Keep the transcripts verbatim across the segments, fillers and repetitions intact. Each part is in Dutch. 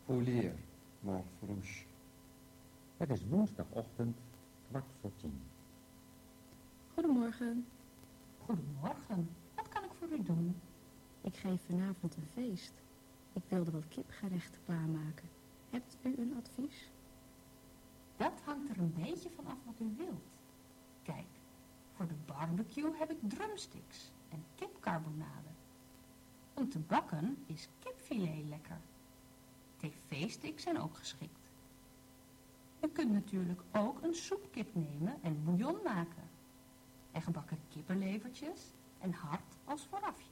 Foulier, Montfrouche. Het is woensdagochtend, kwart voor tien. Goedemorgen. Goedemorgen. Wat kan ik voor u doen? Ik geef vanavond een feest. Ik wilde wat kipgerechten klaarmaken. Hebt u een advies? Dat hangt er een beetje van af wat u wilt. Kijk, voor de barbecue heb ik drumsticks en kipcarbonade. Om te bakken is kipfilet lekker. tv-sticks zijn ook geschikt. U kunt natuurlijk ook een soepkip nemen en bouillon maken. En gebakken kippenlevertjes en hart als voorafje.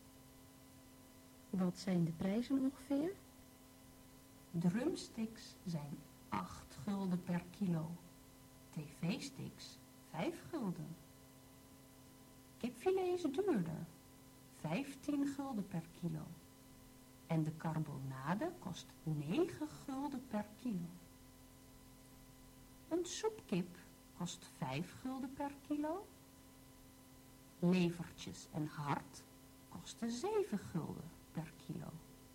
Wat zijn de prijzen ongeveer? Drumsticks zijn acht gulden per kilo. tv-sticks vijf gulden. Kipfilet is duurder. vijftien gulden per kilo. En de carbonade kost negen gulden per kilo. Een soepkip kost vijf gulden per kilo. Levertjes en hart kosten zeven gulden per kilo.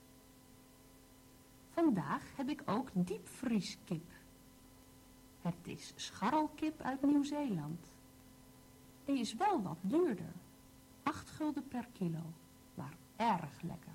Vandaag heb ik ook diepvrieskip. Het is scharrelkip uit Nieuw-Zeeland. Die is wel wat duurder. acht gulden per kilo, maar erg lekker.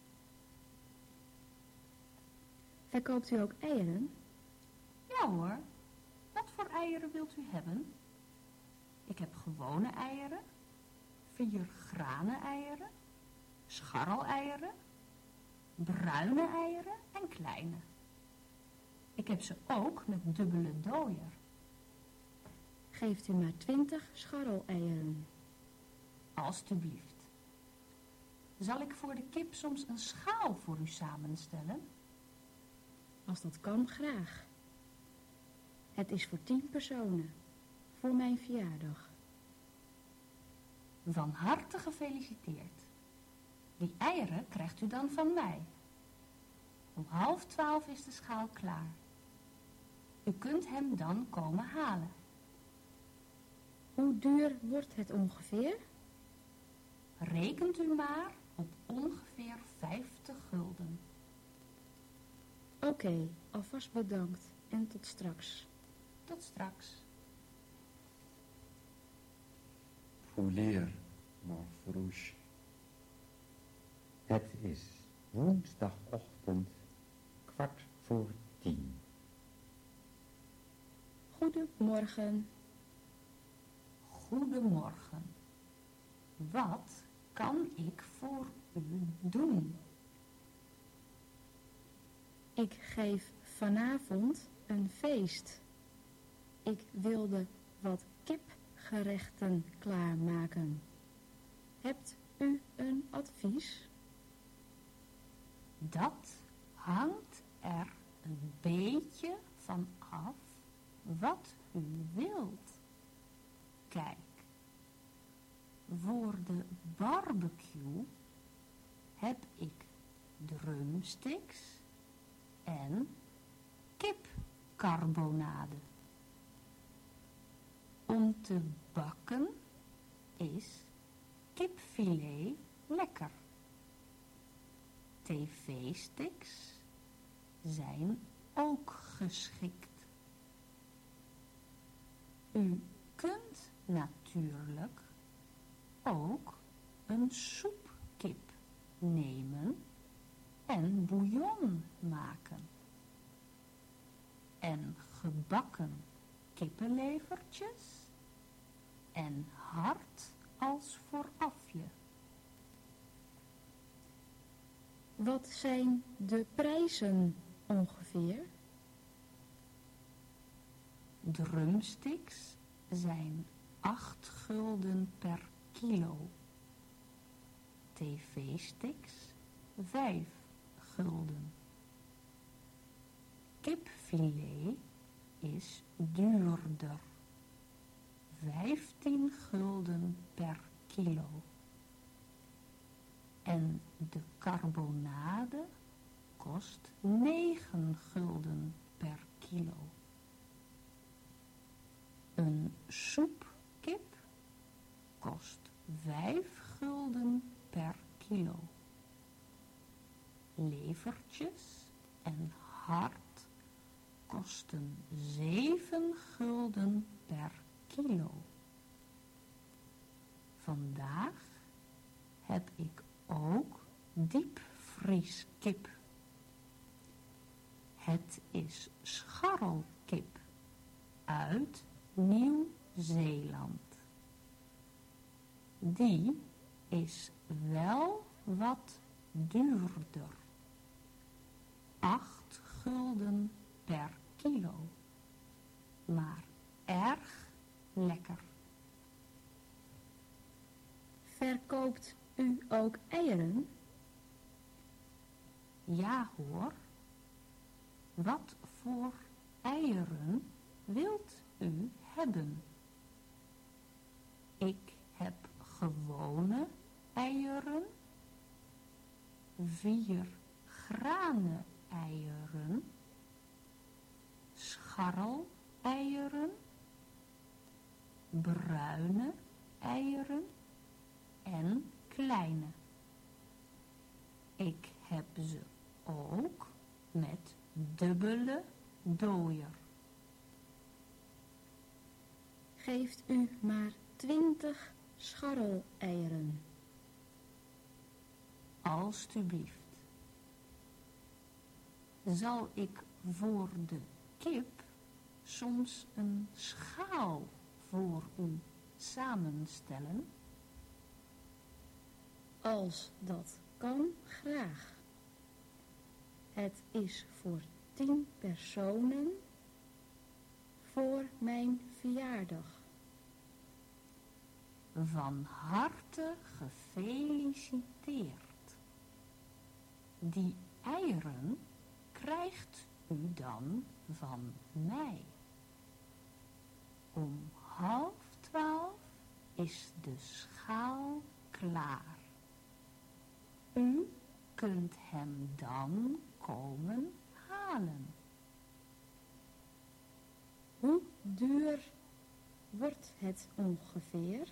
Verkoopt u ook eieren? Ja hoor, wat voor eieren wilt u hebben? Ik heb gewone eieren, vier granen eieren, scharreleieren, bruine eieren en kleine. Ik heb ze ook met dubbele dooier. Geeft u maar twintig scharreleieren. Alsjeblieft. Zal ik voor de kip soms een schaal voor u samenstellen? Als dat kan, graag. Het is voor tien personen. Voor mijn verjaardag. Van harte gefeliciteerd. Die eieren krijgt u dan van mij. Om half twaalf is de schaal klaar. U kunt hem dan komen halen. Hoe duur wordt het ongeveer? Rekent u maar op ongeveer vijftig gulden. Oké, okay, alvast bedankt en tot straks. Tot straks. Foulier, Montfrouche. Het is woensdagochtend, kwart voor tien. Goedemorgen. Goedemorgen. Wat kan ik voor u doen? Ik geef vanavond een feest. Ik wilde wat kipgerechten klaarmaken. Hebt u een advies? Dat hangt er een beetje van af wat u wilt. Kijk, voor de barbecue heb ik drumsticks en kipcarbonade. Om te bakken is kipfilet lekker. tv-sticks zijn ook geschikt. U kunt natuurlijk ook een soepkip nemen en bouillon maken. En gebakken kippenlevertjes en hart als voorafje. Wat zijn de prijzen ongeveer? Drumsticks zijn acht gulden per kilo. tv-sticks vijf gulden. Kipfilet is duurder. vijftien gulden per kilo. En de carbonade kost negen gulden per kilo. Een soepkip kost vijf gulden per kilo. Levertjes en hart kosten zeven gulden per kilo. Vandaag heb ik ook diepvrieskip. Het is scharrelkip uit Nieuw-Zeeland. Die is wel wat duurder. Acht gulden per kilo. Maar erg lekker. Verkoopt u ook eieren? Ja hoor. Wat voor eieren wilt u hebben? Ik heb gewone eieren, vier granen eieren, scharreleieren, bruine eieren en kleine. Ik heb ze ook met dubbele dooier. Geeft u maar twintig scharreleieren. Alsjeblieft. Zal ik voor de kip soms een schaal voor u samenstellen? Als dat kan, graag. Het is voor tien personen voor mijn verjaardag. Van harte gefeliciteerd. Die eieren krijgt u dan van mij. Om half twaalf is de schaal klaar. U kunt hem dan komen halen. Hoe duur wordt het ongeveer?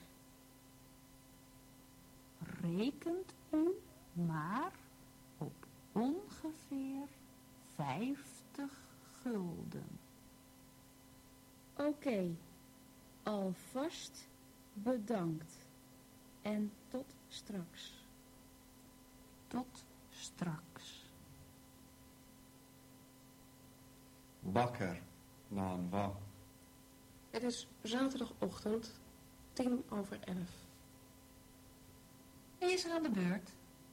Rekent u maar op ongeveer vijftig gulden. Oké, okay, alvast bedankt. En tot straks. Tot straks. Wakker, Naan Wa. Het is zaterdagochtend, tien over elf. Wie is er aan de beurt?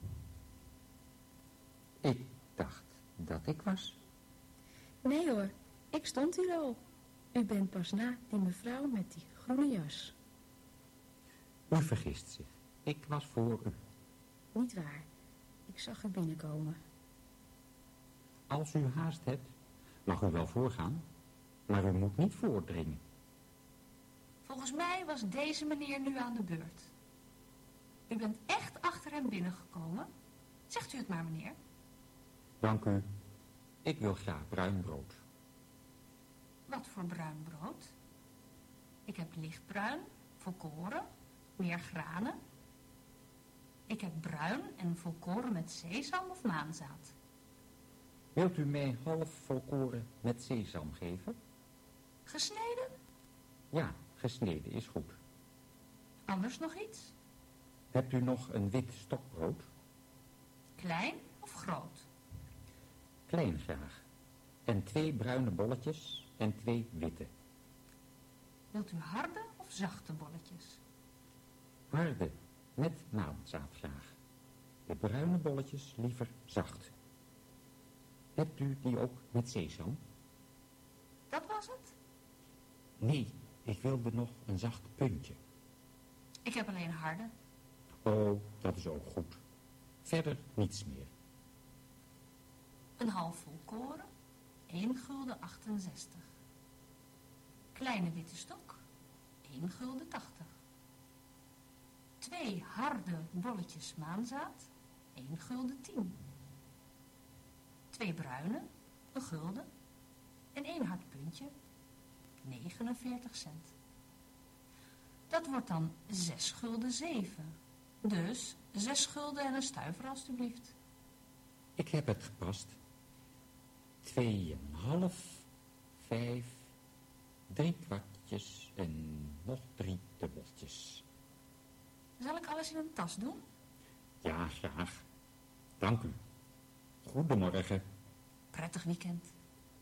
Ik dacht dat ik was. Nee hoor, ik stond hier al. U bent pas na die mevrouw met die groene jas. U vergist zich. Ik was voor u. Niet waar. Ik zag u binnenkomen. Als u haast hebt, mag u wel voorgaan. Maar u moet niet voordringen. Volgens mij was deze meneer nu aan de beurt. U bent echt achter hem binnengekomen. Zegt u het maar, meneer. Dank u. Ik wil graag bruin brood. Wat voor bruin brood? Ik heb lichtbruin, volkoren, meer granen. Ik heb bruin en volkoren met sesam of maanzaad. Wilt u mij half volkoren met sesam geven? Gesneden? Ja, gesneden is goed. Anders nog iets? Hebt u nog een wit stokbrood? Klein of groot? Klein graag. En twee bruine bolletjes en twee witte. Wilt u harde of zachte bolletjes? Harde, met maanzaad graag. De bruine bolletjes liever zacht. Hebt u die ook met sesam? Dat was het? Nee, ik wilde nog een zacht puntje. Ik heb alleen harde. Oh, dat is ook goed. Verder niets meer. Een half volkoren, één gulden achtenzestig. Kleine witte stok, één gulden tachtig. Twee harde bolletjes maanzaad, één gulden tien. Twee bruine, een gulden. En één hard puntje, negenenveertig cent. Dat wordt dan zes gulden zeven. Dus zes gulden en een stuiver alstublieft. Ik heb het gepast. twee en een half, vijf, drie kwartjes en nog drie dubbeltjes. Zal ik alles in een tas doen? Ja, graag. Dank u. Goedemorgen. Prettig weekend.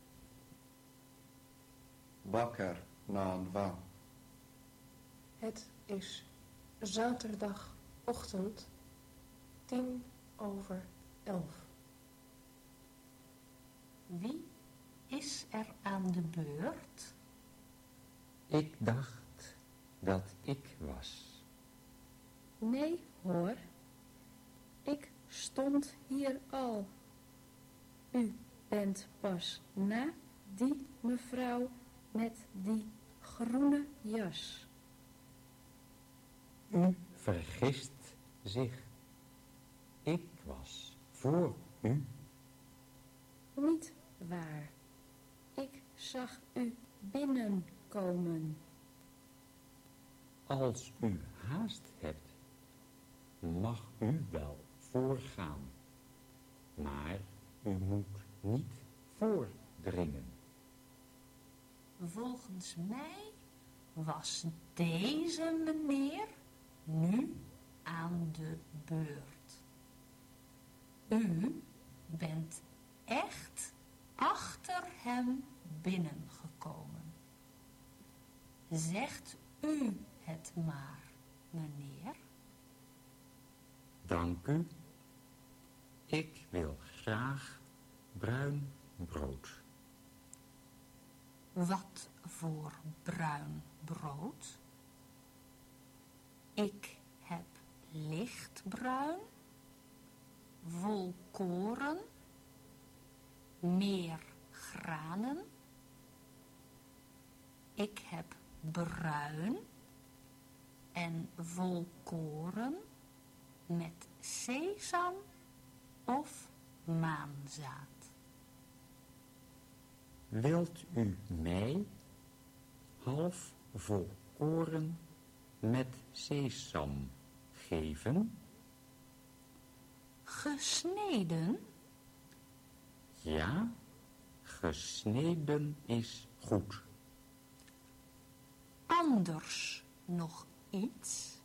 Wakker na een wa. Het is zaterdagochtend, tien over elf. Wie is er aan de beurt? Ik dacht dat ik was. Nee hoor, ik stond hier al. U bent pas na die mevrouw met die groene jas. U vergist zich. Ik was voor u. Niet waar. Ik zag u binnenkomen. Als u haast hebt, mag u wel voorgaan. Maar u moet niet voordringen. Volgens mij was deze meneer nu aan de beurt. U bent echt achter hem binnengekomen. Zegt u het maar, meneer. Dank u. Ik wil graag bruin brood. Wat voor bruin brood? Ik heb lichtbruin, volkoren, meer granen. Ik heb bruin en volkoren met sesam of maanzaad. Wilt u mij half volkoren met sesam geven? Gesneden? Ja, gesneden is goed. Anders nog iets?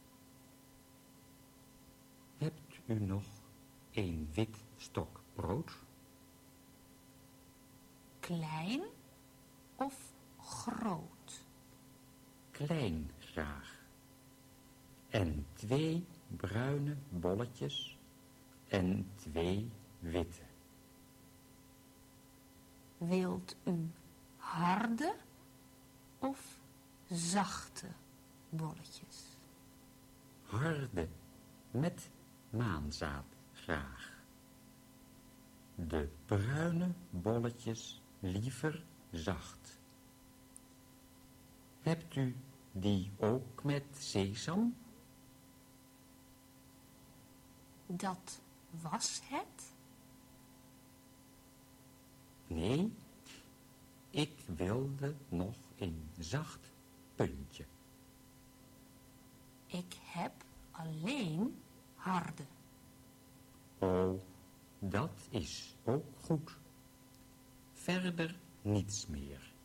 Hebt u nog een wit stok brood? Klein of groot? Klein graag. En twee bruine bolletjes en twee witte. Wilt u harde of zachte bolletjes? Harde met maanzaad graag. De bruine bolletjes liever zacht. Hebt u die ook met sesam? Dat was het? Nee, ik wilde nog een zacht puntje. Ik heb alleen harde. Oh, dat is ook goed. Verder niets meer.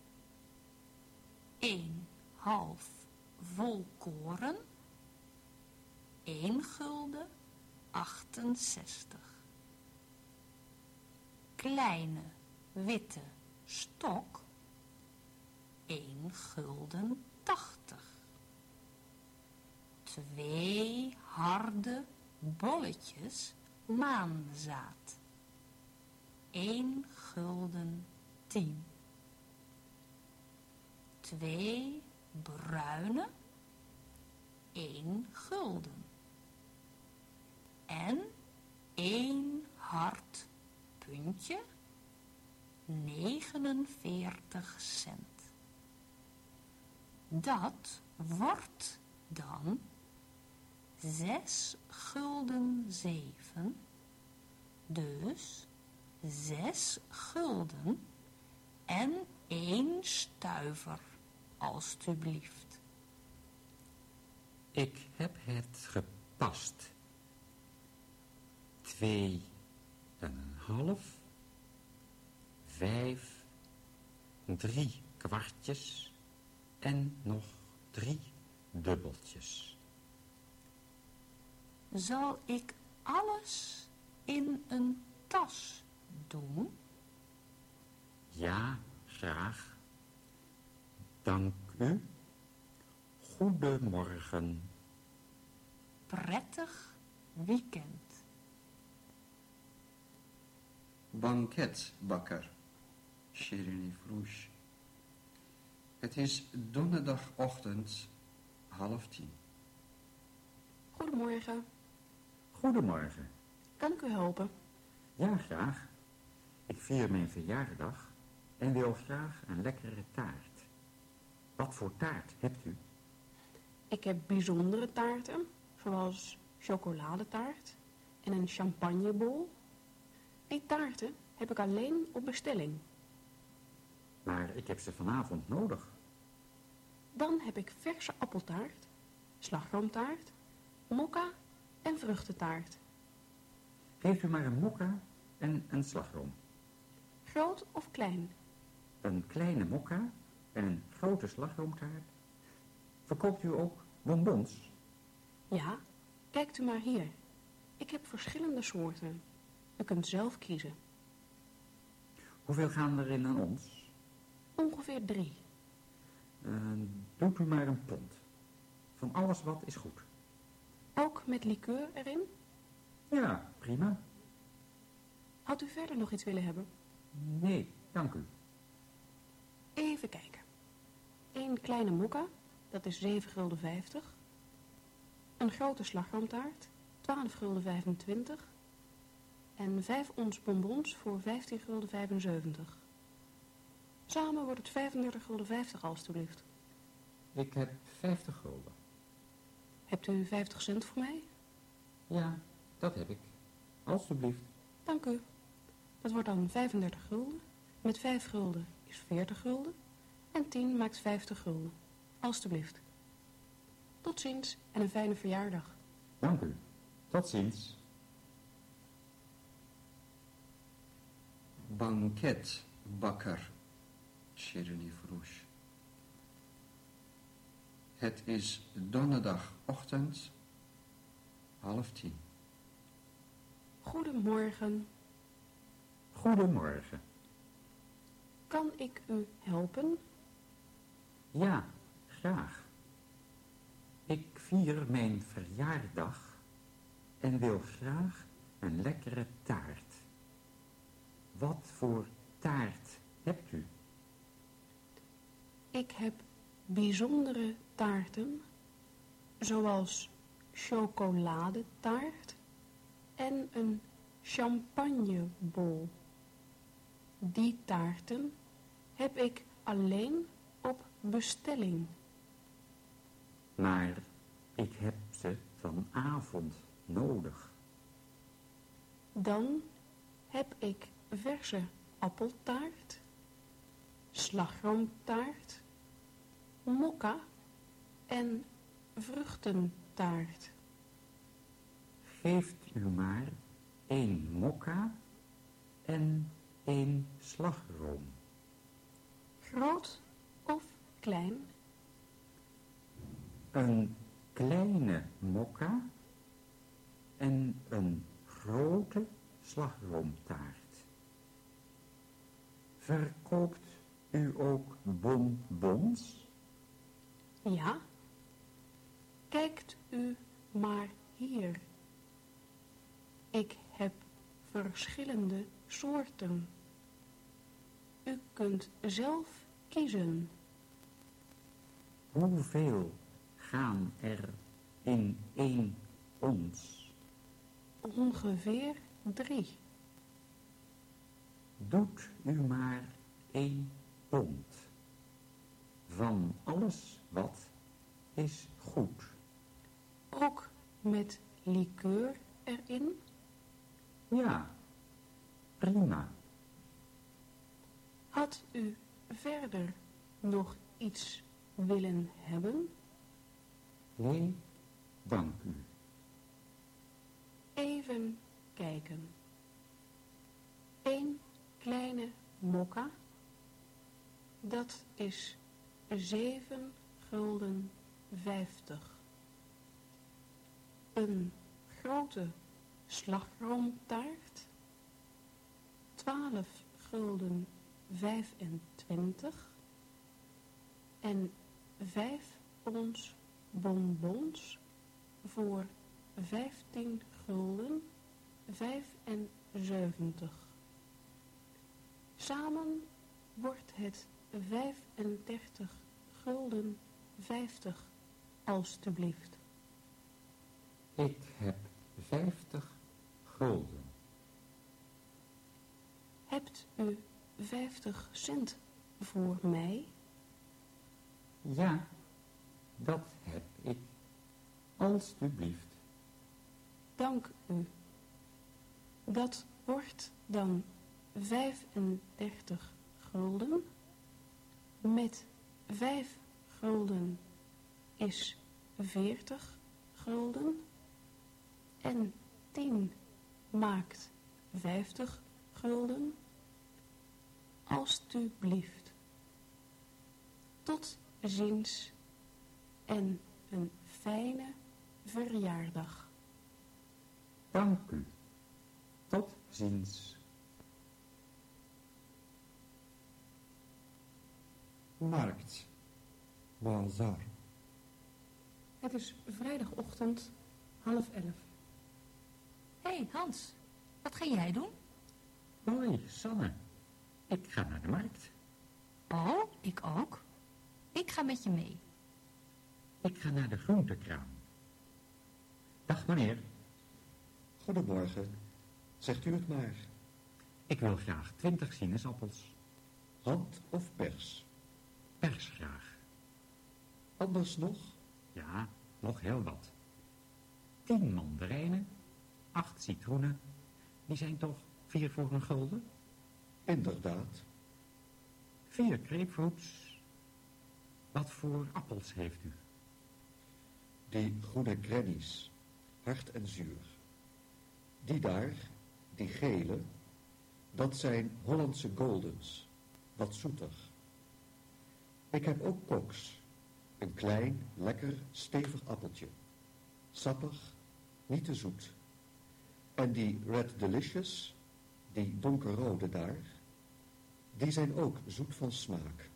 Een half volkoren, één gulden achtenzestig. Kleine witte stok, één gulden tachtig. Twee harde bolletjes maanzaad, één gulden tien. Twee bruine, één gulden. En één hard puntje, negenenveertig cent. Dat wordt dan zes gulden zeven, dus zes gulden en één stuiver, alstublieft. Ik heb het gepast. Twee en een half, vijf, drie kwartjes en nog drie dubbeltjes. Zal ik alles in een tas doen? Ja, graag. Dank u. Goedemorgen. Prettig weekend. Banketbakker, Shirini Frouche. Het is donderdagochtend, half tien. Goedemorgen. Goedemorgen. Kan ik u helpen? Ja, graag. Ik vier mijn verjaardag en wil graag een lekkere taart. Wat voor taart hebt u? Ik heb bijzondere taarten, zoals chocoladetaart en een champagnebol. Die taarten heb ik alleen op bestelling. Maar ik heb ze vanavond nodig. Dan heb ik verse appeltaart, slagroomtaart, mokka en vruchtentaart. Geeft u maar een mokka en een slagroom. Groot of klein? Een kleine mokka en een grote slagroomtaart. Verkoopt u ook bonbons? Ja, kijkt u maar hier. Ik heb verschillende soorten. U kunt zelf kiezen. Hoeveel gaan er in een ons? Ongeveer drie. Uh, doet u maar een pond. Van alles wat is goed. Ook met likeur erin? Ja, prima. Had u verder nog iets willen hebben? Nee, dank u. Even kijken. Eén kleine mokka, dat is zeven gulden vijftig. Een grote slagroomtaart, twaalf gulden vijfentwintig. En vijf ons bonbons voor vijftien gulden vijfenzeventig. Samen wordt het vijfendertig gulden vijftig alstublieft. Ik heb vijftig gulden. Hebt u vijftig cent voor mij? Ja, dat heb ik. Alsjeblieft. Dank u. Dat wordt dan vijfendertig gulden. Met vijf gulden is veertig gulden. En tien maakt vijftig gulden. Alstublieft. Tot ziens en een fijne verjaardag. Dank u. Tot ziens. Banketbakker, Shirini Frouche. Het is donderdagochtend, half tien. Goedemorgen. Goedemorgen. Kan ik u helpen? Ja, graag. Ik vier mijn verjaardag en wil graag een lekkere taart. Wat voor taart hebt u? Ik heb bijzondere taarten, zoals chocoladetaart en een champagnebol. Die taarten heb ik alleen op bestelling. Maar ik heb ze vanavond nodig. Dan heb ik verse appeltaart, slagroomtaart, mokka en vruchtentaart. Geeft u maar één mokka en één slagroom. Groot of klein? Een kleine mokka en een grote slagroomtaart. Verkoopt u ook bonbons? Ja. Kijkt u maar hier. Ik heb verschillende soorten. U kunt zelf kiezen. Hoeveel gaan er in één ons? Ongeveer drie. Doet u maar één pond. Van alles wat is goed. Ook met likeur erin? Ja, prima. Had u verder nog iets willen hebben? Nee, dank u. Even kijken. Eén kleine mokka. Dat is zeven gulden vijftig. Een grote slagroomtaart. Twaalf gulden vijfentwintig. En vijf ons bonbons voor vijftien gulden vijfenzeventig. Samen wordt het vijfendertig gulden vijftig, alstublieft. Ik heb vijftig gulden. Hebt u vijftig cent voor mij? Ja, dat heb ik. Alstublieft. Dank u. Dat wordt dan vijfendertig gulden. Met vijf gulden is veertig gulden. En tien maakt vijftig gulden. Alstublieft. Tot ziens en een fijne verjaardag. Dank u. Tot ziens. Markt. Bazar. Het is vrijdagochtend, half elf. Hé, hey, Hans, wat ga jij doen? Hoi, Sanne. Ik ga naar de markt. Oh, ik ook. Ik ga met je mee. Ik ga naar de groentekraam. Dag meneer. Goedemorgen. Zegt u het maar. Ik wil graag twintig sinaasappels. Hand of pers? Pers graag. Anders nog? Ja, nog heel wat. Tien mandarijnen, acht citroenen. Die zijn toch vier voor een gulden? Inderdaad. Vier grapefruits. Wat voor appels heeft u? Die groene grannies. Hard en zuur. Die daar, die gele, dat zijn Hollandse goldens. Wat zoeter. Ik heb ook koks. Een klein, lekker, stevig appeltje. Sappig, niet te zoet. En die Red Delicious, die donkerrode daar, die zijn ook zoet van smaak.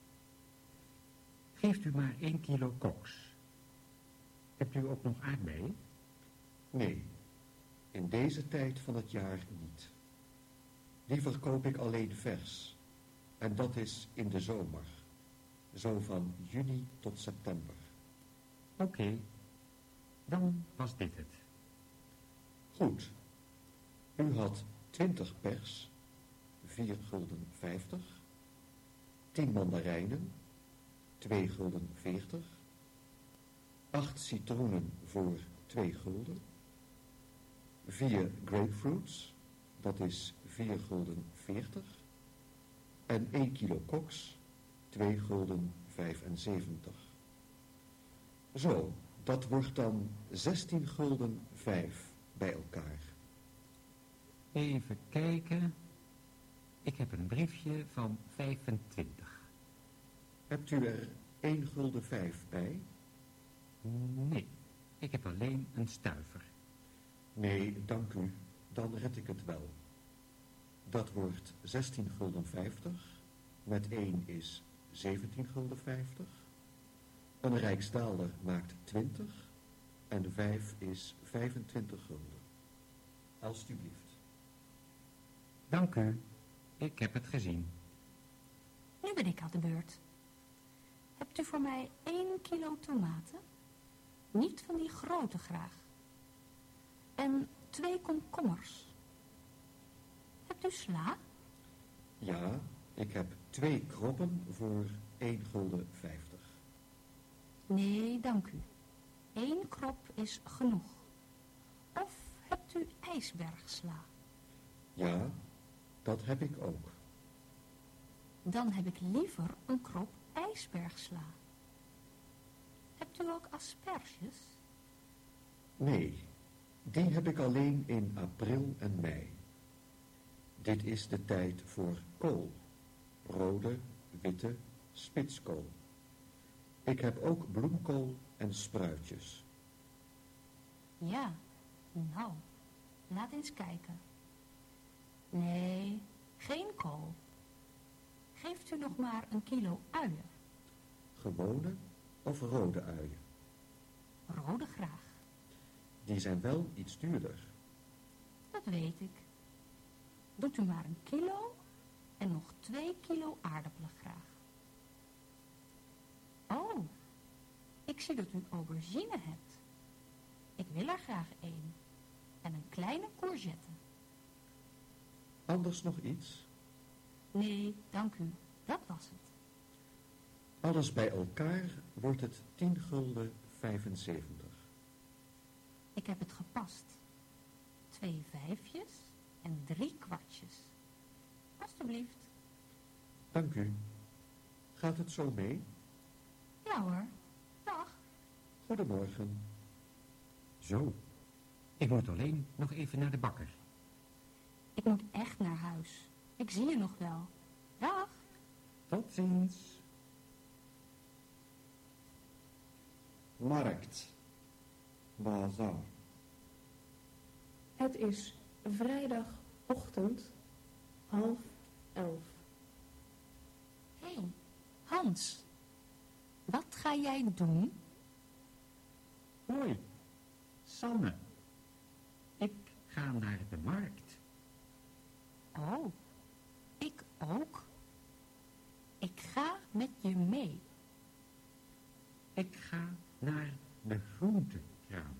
Geeft u maar één kilo koks. Hebt u ook nog aardbeien? Nee, in deze tijd van het jaar niet. Die verkoop ik alleen vers. En dat is in de zomer. Zo van juni tot september. Oké, okay. Dan was dit het. Goed. U had twintig pers, vier gulden vijftig. tien mandarijnen, twee gulden veertig. acht citroenen voor twee gulden. vier grapefruits, dat is vier gulden veertig. En één kilo koks, twee gulden vijfenzeventig. Zo, dat wordt dan zestien gulden vijf bij elkaar. Even kijken. Ik heb een briefje van vijfentwintig. Hebt u er één gulden vijf bij? Nee, ik heb alleen een stuiver. Nee, dank u. Dan red ik het wel. Dat wordt zestien gulden vijftig. Met één is zeventien gulden vijftig. Een rijksdaalder maakt twintig. En vijf is vijfentwintig gulden. Alsjeblieft. Dank u. Ik heb het gezien. Nu ben ik aan de beurt. Hebt u voor mij één kilo tomaten? Niet van die grote graag. En twee komkommers. Hebt u sla? Ja, ik heb twee kroppen voor één gulden vijftig. Nee, dank u. Eén krop is genoeg. Of hebt u ijsbergsla? Ja, dat heb ik ook. Dan heb ik liever een krop ijsbergsla. Hebt u ook asperges? Nee, die heb ik alleen in april en mei. Dit is de tijd voor kool. Rode, witte, spitskool. Ik heb ook bloemkool en spruitjes. Ja, nou, laat eens kijken. Nee, geen kool. Geeft u nog maar een kilo uien. Gewone of rode uien? Rode graag. Die zijn wel iets duurder. Dat weet ik. Doet u maar een kilo en nog twee kilo aardappelen graag. Oh, ik zie dat u aubergine hebt. Ik wil er graag één. En een kleine courgette. Anders nog iets? Nee, dank u. Dat was het. Alles bij elkaar wordt het tien gulden vijfenzeventig. Ik heb het gepast. Twee vijfjes en drie kwartjes. Alsjeblieft. Dank u. Gaat het zo mee? Ja hoor. Dag. Goedemorgen. Zo, ik moet alleen nog even naar de bakker. Ik moet echt naar huis. Ik zie je nog wel. Dag. Tot ziens. Markt. Bazaar. Het is vrijdagochtend, half elf. Hé, hey, Hans. Wat ga jij doen? Hoi, Sanne. Ik ga naar de markt. Oh, ik ook. Ik ga met je mee. Ik ga naar de groentekraam.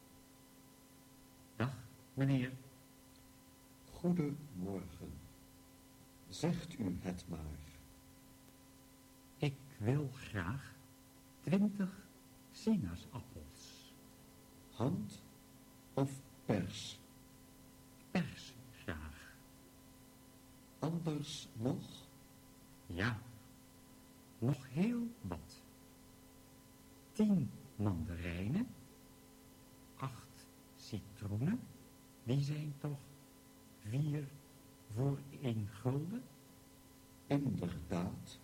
Dag, meneer. Goedemorgen. Zegt u het maar. Ik wil graag twintig sinaasappels. Hand of pers? Pers graag. Anders nog? Ja, nog heel wat. Tien mandarijnen. Acht citroenen. Die zijn toch vier voor één gulden. Inderdaad.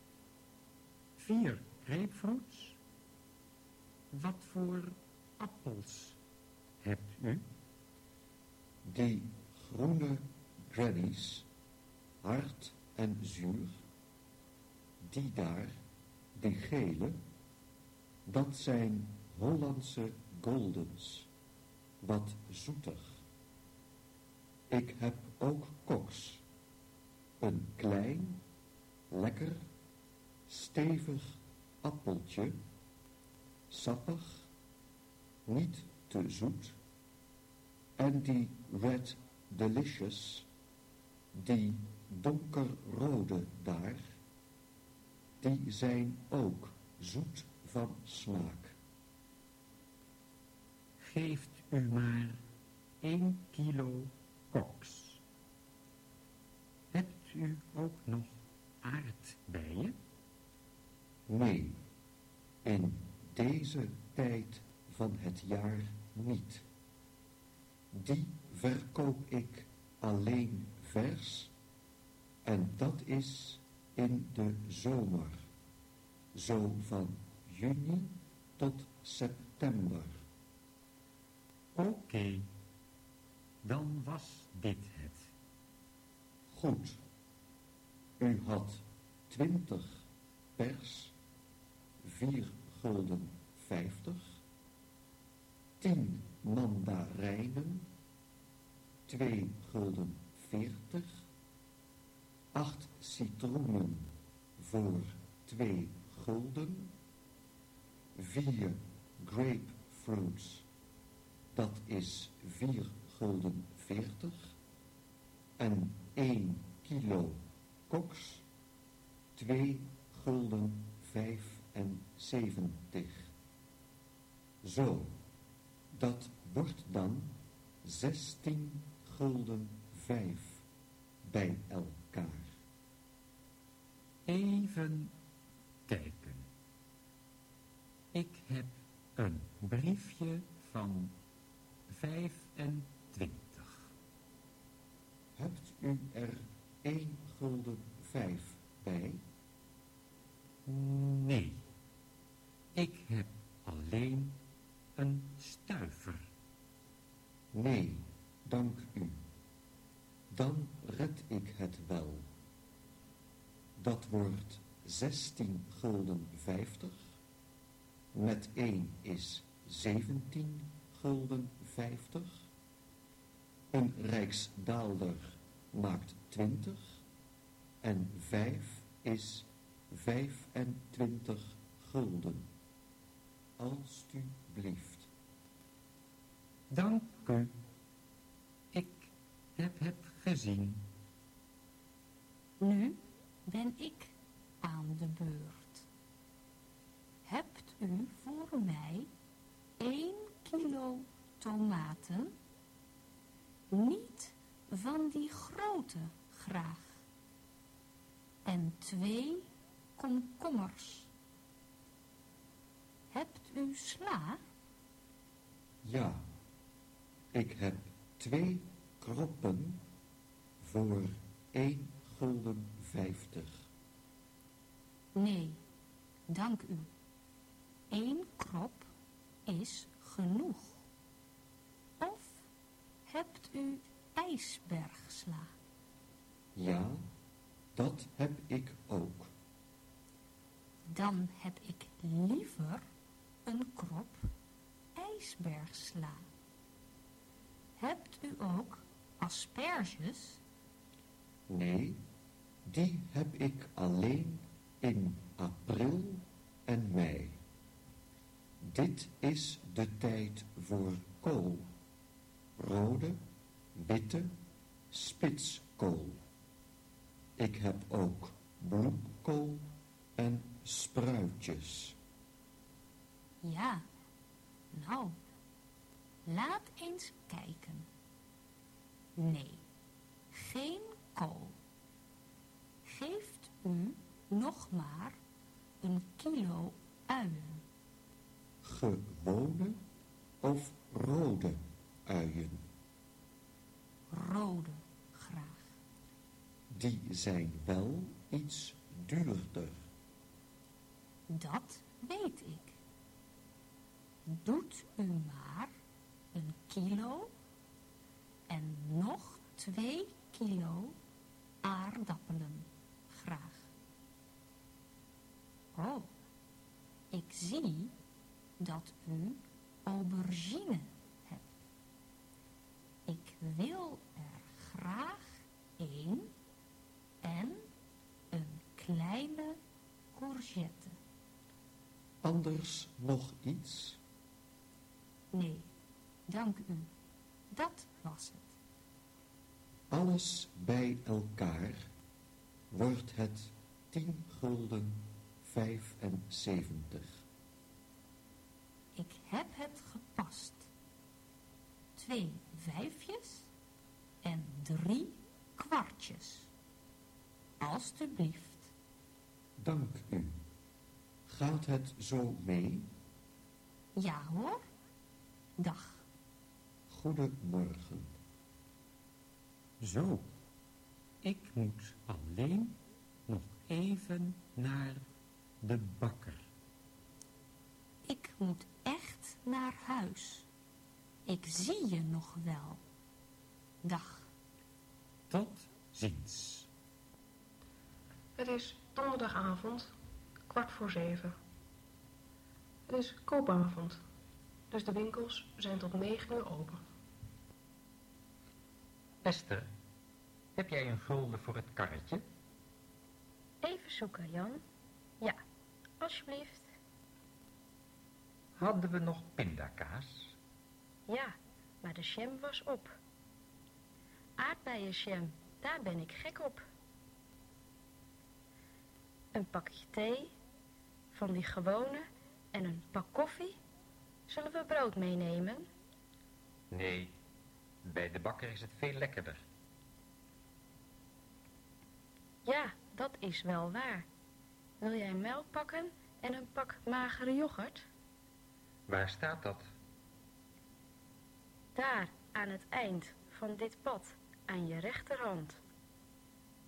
Vier grapefruits. Wat voor appels hebt u? Die groene grannies, hard en zuur. Die daar, die gele, dat zijn Hollandse goldens, wat zoetig. Ik heb ook koks, een klein, lekker, stevig appeltje, sappig, niet te zoet, en die red delicious, die donkerrode daar, die zijn ook zoet van smaak. Geeft u maar één kilo koks. Hebt u ook nog aardbeien? Nee, in deze tijd van het jaar niet. Die verkoop ik alleen vers en dat is in de zomer, zo van juni tot september. Oké, dan was dit het. Goed, u had twintig pers, vier gulden vijftig, tien mandarijnen, twee gulden veertig, acht citroenen voor twee gulden, vier grapefruits, dat is vier gulden veertig, en één kilo koks, twee gulden vijfenzeventig. Zo, dat wordt dan zestien gulden vijf bij elkaar. Even kijken. Ik heb een briefje van vijfentwintig. Hebt u er één gulden vijf bij? Nee, ik heb alleen een stuiver. Nee, dank u. Dan red ik het wel. Dat wordt zestien gulden vijftig. Met één is zeventien gulden vijftig. Een rijksdaalder maakt twintig. En vijf is vijfentwintig gulden. Alstublieft. Dank u. Ik heb het gezien. Nu ben ik aan de beurt. Hebt u voor mij één kilo tomaten? Niet van die grote graag. En twee komkommers. Hebt u sla? Ja, ik heb twee kroppen voor één gulden vijftig. Nee, dank u. Eén krop is genoeg. Of hebt u ijsbergsla? Ja, dat heb ik ook. Dan heb ik liever een krop ijsbergsla. Hebt u ook asperges? Nee, die heb ik alleen in april en mei. Dit is de tijd voor kool. Rode, witte, spitskool. Ik heb ook bloemkool en spruitjes. Ja, nou, laat eens kijken. Nee, geen kool. Geeft u nog maar een kilo uien. Gewone of rode uien? Rode graag. Die zijn wel iets duurder. Dat weet ik. Doet u maar een kilo en nog twee kilo aardappelen graag. Oh, ik zie dat u aubergine hebt. Ik wil er graag één en een kleine courgette. Anders nog iets? Nee, dank u. Dat was het. Alles bij elkaar wordt het tien gulden vijfenzeventig. Ik heb het gepast. Twee vijfjes en drie kwartjes. Alsjeblieft. Dank u. Gaat het zo mee? Ja hoor. Dag. Goedemorgen. Zo, ik moet alleen nog even naar de bakker. Ik moet echt naar huis. Ik zie je nog wel. Dag. Tot ziens. Het is donderdagavond, kwart voor zeven. Het is koopavond, dus de winkels zijn tot negen uur open. Esther, heb jij een gulden voor het karretje? Even zoeken, Jan. Ja, alsjeblieft. Hadden we nog pindakaas? Ja, maar de jam was op. Aardbeienjam, daar ben ik gek op. Een pakje thee, van die gewone, en een pak koffie. Zullen we brood meenemen? Nee, bij de bakker is het veel lekkerder. Ja, dat is wel waar. Wil jij melk pakken en een pak magere yoghurt? Waar staat dat? Daar, aan het eind van dit pad, aan je rechterhand.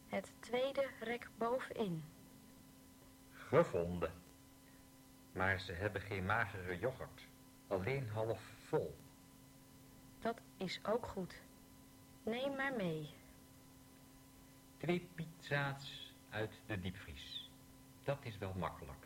Het tweede rek bovenin. Gevonden. Maar ze hebben geen magere yoghurt. Alleen half vol. Dat is ook goed. Neem maar mee. Twee pizza's uit de diepvries. Dat is wel makkelijk.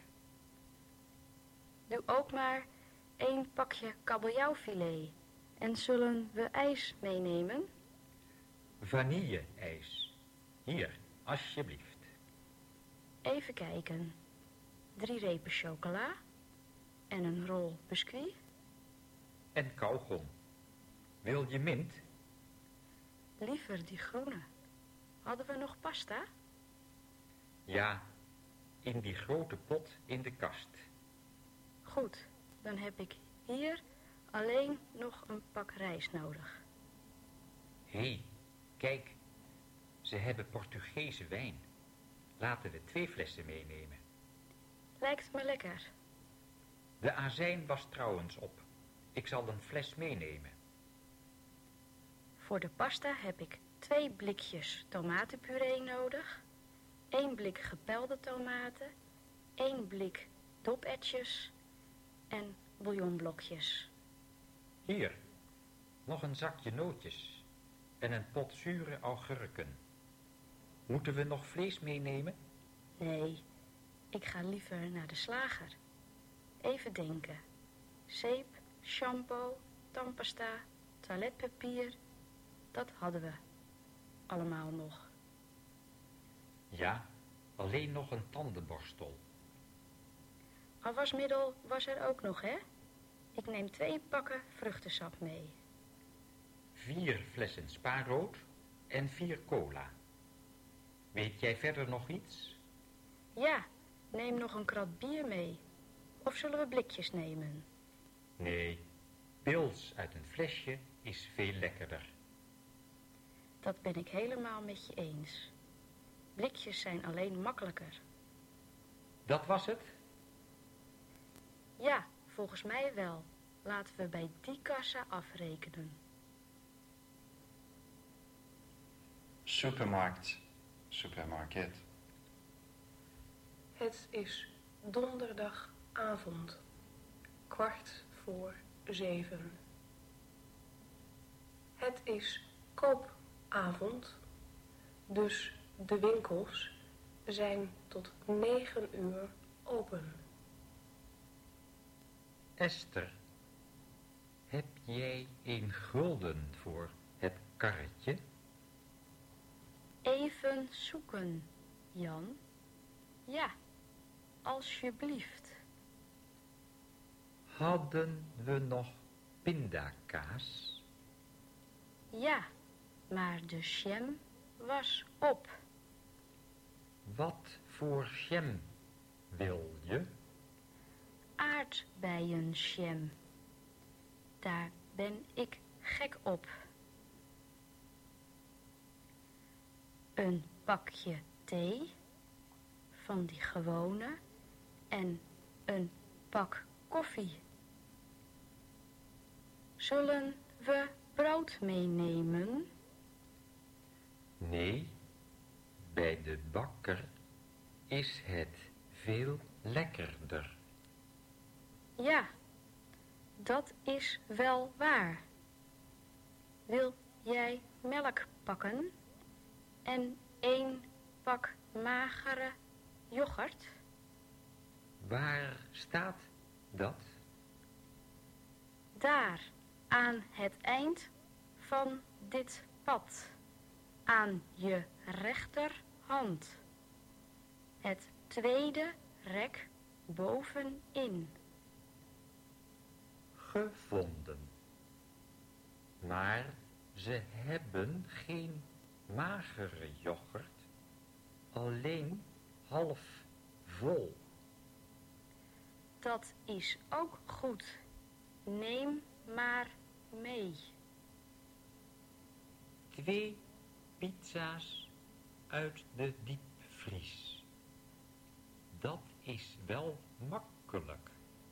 Doe ook maar één pakje kabeljauwfilet. En zullen we ijs meenemen? Vanille-ijs. Hier, alsjeblieft. Even kijken. Drie repen chocola. En een rol biscuit. En kauwgom. Wil je mint? Liever die groene. Hadden we nog pasta? Ja, in die grote pot in de kast. Goed, dan heb ik hier alleen nog een pak rijst nodig. Hé, hey, kijk. Ze hebben Portugese wijn. Laten we twee flessen meenemen. Lijkt me lekker. De azijn was trouwens op. Ik zal een fles meenemen. Voor de pasta heb ik twee blikjes tomatenpuree nodig, één blik gepelde tomaten, één blik doperwtjes en bouillonblokjes. Hier, nog een zakje nootjes en een pot zure augurken. Moeten we nog vlees meenemen? Nee, ik ga liever naar de slager. Even denken. Zeep, shampoo, tandpasta, toiletpapier, dat hadden we allemaal nog. Ja, alleen nog een tandenborstel. Afwasmiddel was er ook nog, hè? Ik neem twee pakken vruchtensap mee. Vier flessen spaarrood en vier cola. Weet jij verder nog iets? Ja, neem nog een krat bier mee. Of zullen we blikjes nemen? Nee, pils uit een flesje is veel lekkerder. Dat ben ik helemaal met je eens. Blikjes zijn alleen makkelijker. Dat was het? Ja, volgens mij wel. Laten we bij die kassa afrekenen. Supermarkt. Supermarket. Het is donderdagavond, kwart voor zeven. Het is koopavond, dus de winkels zijn tot negen uur open. Esther, heb jij een gulden voor het karretje? Even zoeken, Jan. Ja, alsjeblieft. Hadden we nog pindakaas? Ja, maar de jam was op. Wat voor jam wil je? Aardbeienjam. Daar ben ik gek op. Een pakje thee, van die gewone, en een pak koffie. Zullen we brood meenemen? Nee, bij de bakker is het veel lekkerder. Ja, dat is wel waar. Wil jij melk pakken en één pak magere yoghurt? Waar staat dat? Daar, aan het eind van dit pad, aan je rechterhand. Het tweede rek bovenin. Gevonden. Maar ze hebben geen magere yoghurt, alleen half vol. Dat is ook goed. Neem maar mee. Twee pizza's uit de diepvries. Dat is wel makkelijk.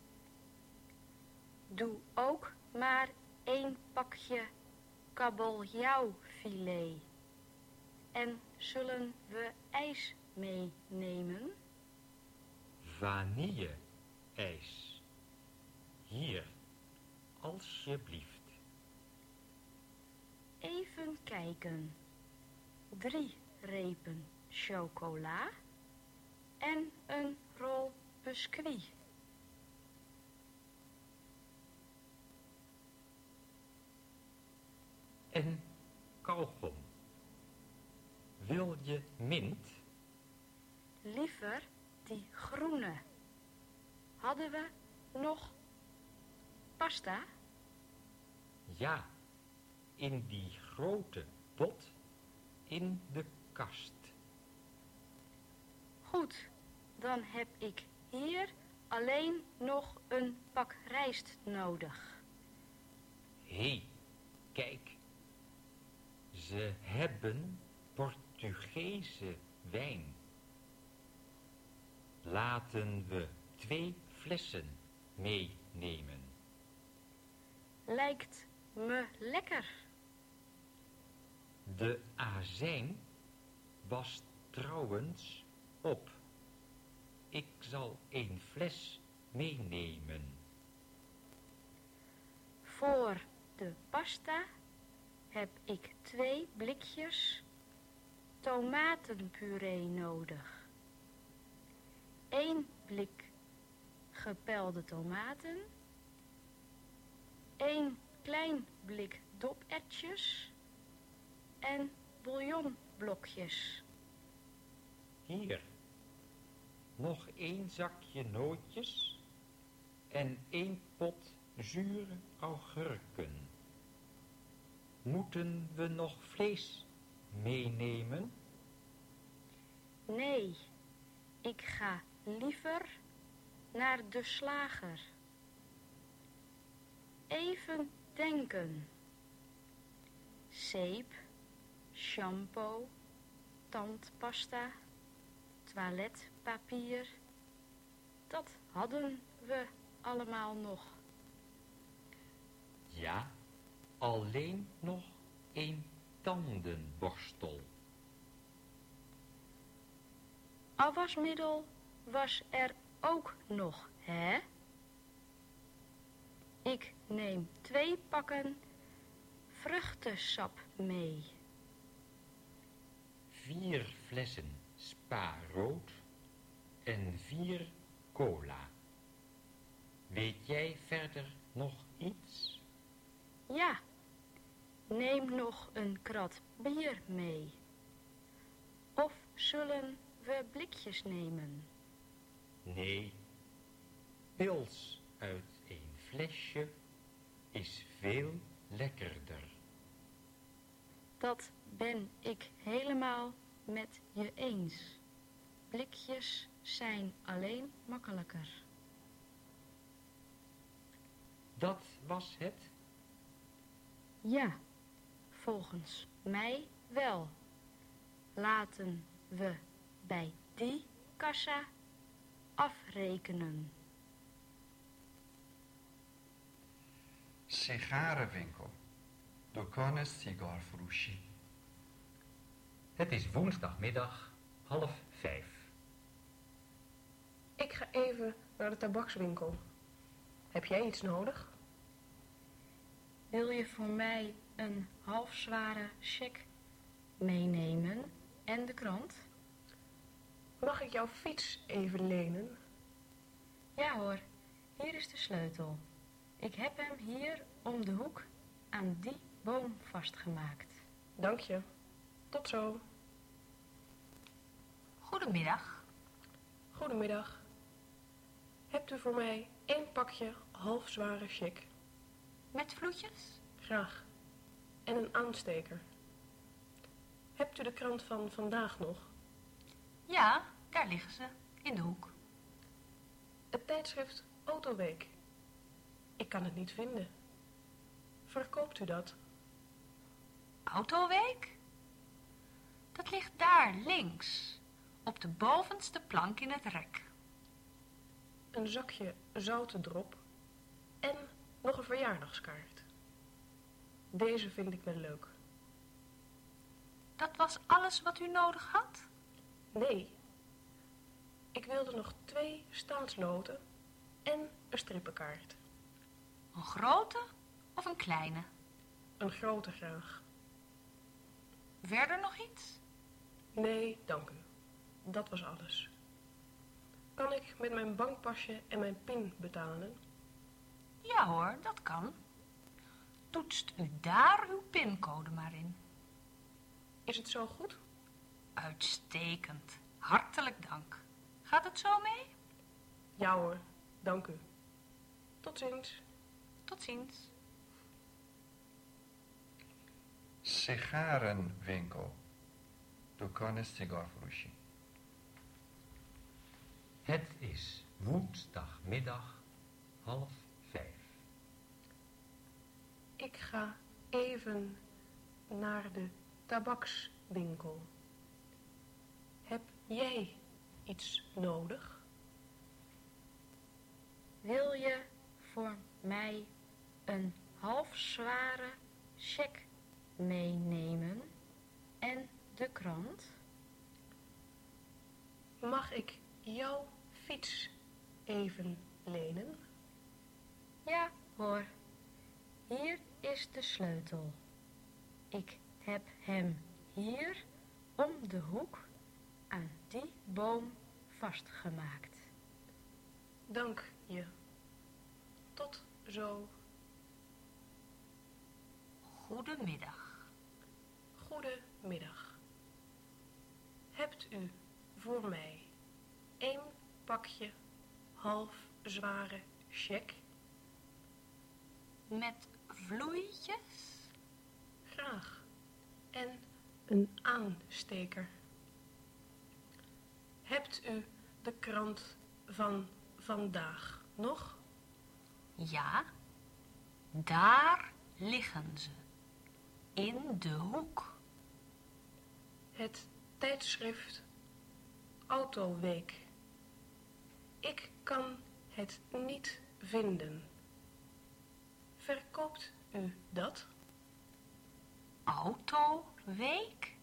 Doe ook maar één pakje kabeljauwfilet. En zullen we ijs meenemen? Vanille-ijs. Hier, alsjeblieft. Even kijken. Drie repen chocola en een rol biscuit. En kauwgom. Wil je mint? Liever die groene. Hadden we nog pasta? Ja, in die grote pot in de kast. Goed, dan heb ik hier alleen nog een pak rijst nodig. Hé, hey, kijk. Ze hebben Portugese wijn. Laten we twee flessen meenemen. Lijkt me lekker. De azijn was trouwens op. Ik zal een fles meenemen. Voor de pasta heb ik twee blikjes tomatenpuree nodig. Eén blik gepelde tomaten, één klein blik doperwtjes en bouillonblokjes. Hier, nog één zakje nootjes en één pot zure augurken. Moeten we nog vlees meenemen? Nee, ik ga liever naar de slager. Even denken. Zeep, shampoo, tandpasta, toiletpapier. Dat hadden we allemaal nog. Ja, alleen nog één tandenborstel. Afwasmiddel was er ook nog, hè? Ik neem twee pakken vruchtensap mee. Vier flessen Spa rood en vier cola. Weet jij verder nog iets? Ja, neem nog een krat bier mee. Of zullen we blikjes nemen? Nee, pils uit een flesje is veel lekkerder. Dat ben ik helemaal met je eens. Blikjes zijn alleen makkelijker. Dat was het? Ja, volgens mij wel. Laten we bij die kassa afrekenen. Sigarenwinkel. Dokan sigarfroeshi. Het is woensdagmiddag, half vijf. Ik ga even naar de tabakswinkel. Heb jij iets nodig? Wil je voor mij een halfzware cheque meenemen en de krant? Mag ik jouw fiets even lenen? Ja hoor, hier is de sleutel. Ik heb hem hier om de hoek aan die boom vastgemaakt. Dank je. Tot zo. Goedemiddag. Goedemiddag. Hebt u voor mij één pakje halfzware chic? Met vloetjes? Graag. En een aansteker. Hebt u de krant van vandaag nog? Ja, daar liggen ze, in de hoek. Het tijdschrift Autoweek. Ik kan het niet vinden. Verkoopt u dat? Autoweek? Dat ligt daar, links. Op de bovenste plank in het rek. Een zakje zoute drop en nog een verjaardagskaart. Deze vind ik wel leuk. dat was alles wat u nodig had? Nee. Ik wilde nog twee staatsloten en een strippenkaart. Een grote of een kleine? Een grote graag. Verder nog iets? Nee, dank u. Dat was alles. Kan ik met mijn bankpasje en mijn pin betalen? Ja hoor, dat kan. Toetst u daar uw pincode maar in. Is het zo goed? Uitstekend. Hartelijk dank. Gaat het zo mee? Ja hoor, dank u. Tot ziens. Tot ziens. Sigarenwinkel. دکان سیگار فروشی. Het is woensdagmiddag half vijf. Ik ga even naar de tabakswinkel. Heb jij iets nodig? Wil je voor mij een halfzware cheque meenemen en de krant? Mag ik jouw fiets even lenen? Ja hoor, hier is de sleutel. Ik heb hem hier om de hoek aan die boom vastgemaakt. Dank je. Tot zo. Goedemiddag. Goedemiddag. Hebt u voor mij één pakje half zware cheque? Met vloeitjes? Graag. En een aansteker. Hebt u de krant van vandaag nog? Ja, daar liggen ze. In de hoek. Het tijdschrift Autoweek. Ik kan het niet vinden. Verkoopt u dat? Autoweek?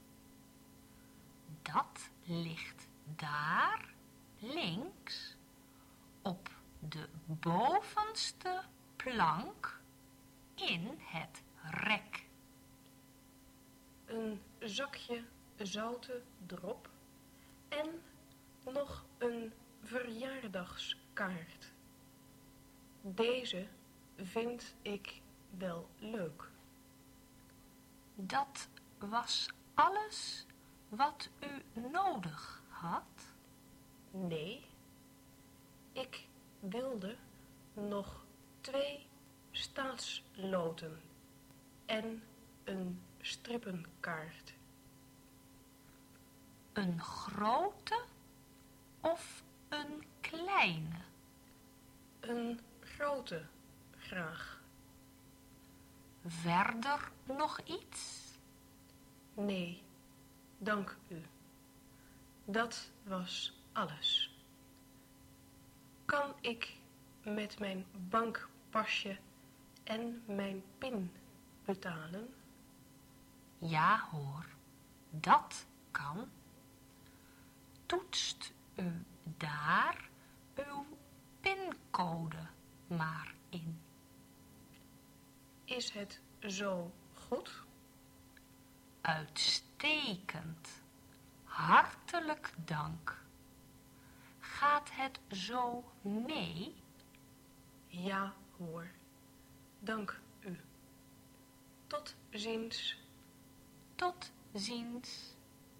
Dat ligt daar, links, op de bovenste plank in het rek. Een zakje zoute drop en nog een verjaardagskaart. Deze vind ik wel leuk. Dat was alles wat u nodig had? Nee, ik wilde nog twee staatsloten en een strippenkaart. Een grote of een kleine? Een grote, graag. Verder nog iets? Nee, dank u. Dat was alles. Kan ik met mijn bankpasje en mijn pin betalen? Ja hoor, dat kan. Toetst u daar uw pincode maar in. Is het zo goed? Uitstekend. Hartelijk dank. Gaat het zo mee? Ja hoor, dank u. Tot ziens. Tot ziens.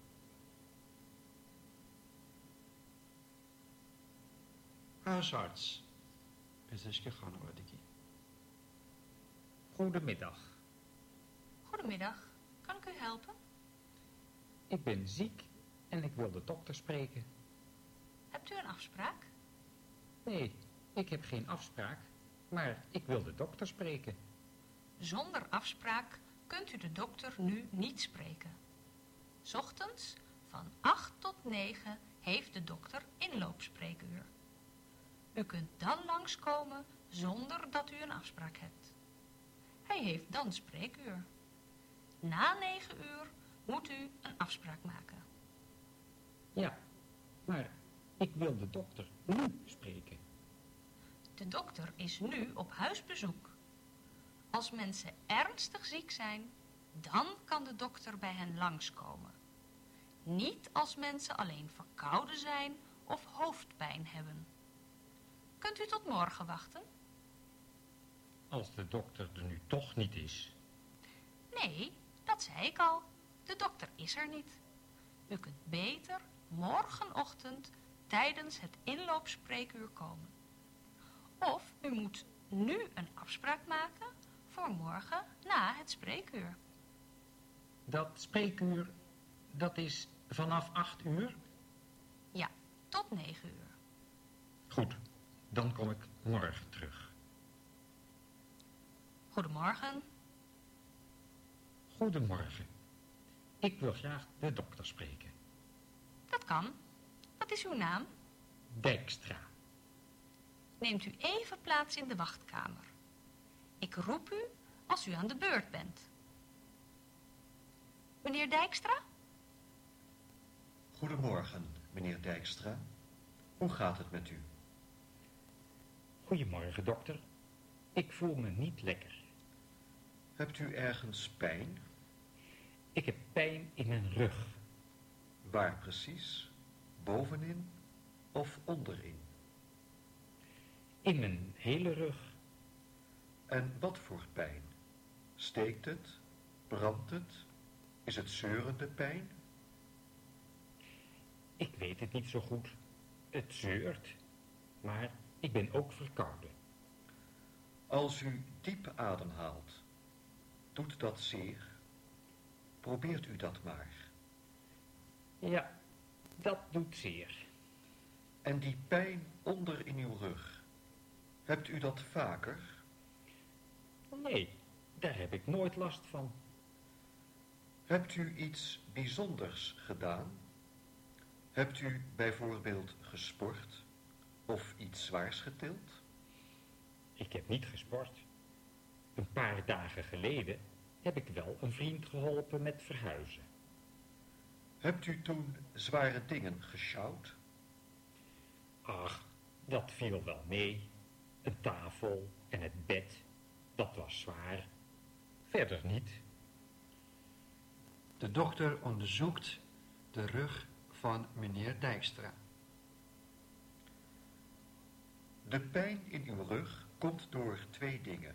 Huisarts. پزشک خانوادگی. Goedemiddag. Goedemiddag. Kan ik u helpen? Ik ben ziek en ik wil de dokter spreken. Hebt u een afspraak? Nee, ik heb geen afspraak, maar ik wil de dokter spreken. Zonder afspraak kunt u de dokter nu niet spreken. 's Ochtends van acht tot negen heeft de dokter inloopspreekuur. U kunt dan langskomen zonder dat u een afspraak hebt. Hij heeft dan spreekuur. Na negen uur moet u een afspraak maken. Ja, maar ik wil de dokter nu spreken. De dokter is nu op huisbezoek. Als mensen ernstig ziek zijn, dan kan de dokter bij hen langskomen. Niet als mensen alleen verkouden zijn of hoofdpijn hebben. Kunt u tot morgen wachten? Als de dokter er nu toch niet is. Nee, dat zei ik al. De dokter is er niet. U kunt beter morgenochtend tijdens het inloopspreekuur komen. Of u moet nu een afspraak maken voor morgen na het spreekuur. Dat spreekuur, dat is vanaf acht uur? Ja, tot negen uur. Goed, dan kom ik morgen terug. Goedemorgen. Goedemorgen. Ik wil graag de dokter spreken. Dat kan. Wat is uw naam? Dijkstra. Neemt u even plaats in de wachtkamer. Ik roep u als u aan de beurt bent. Meneer Dijkstra? Goedemorgen, meneer Dijkstra. Hoe gaat het met u? Goedemorgen, dokter. Ik voel me niet lekker. Hebt u ergens pijn? Ik heb pijn in mijn rug. Waar precies? Bovenin of onderin? In mijn hele rug. En wat voor pijn? Steekt het? Brandt het? Is het zeurende pijn? Ik weet het niet zo goed. Het zeurt. Maar ik ben ook verkouden. Als u diep ademhaalt, doet dat zeer? Probeert u dat maar. Ja, dat doet zeer. En die pijn onder in uw rug, hebt u dat vaker? Nee, daar heb ik nooit last van. Hebt u iets bijzonders gedaan? Hebt u bijvoorbeeld gesport of iets zwaars getild? Ik heb niet gesport. Een paar dagen geleden heb ik wel een vriend geholpen met verhuizen. Hebt u toen zware dingen gesjouwd? Ach, dat viel wel mee. Een tafel en het bed, dat was zwaar. Verder niet. De dokter onderzoekt de rug van meneer Dijkstra. De pijn in uw rug komt door twee dingen.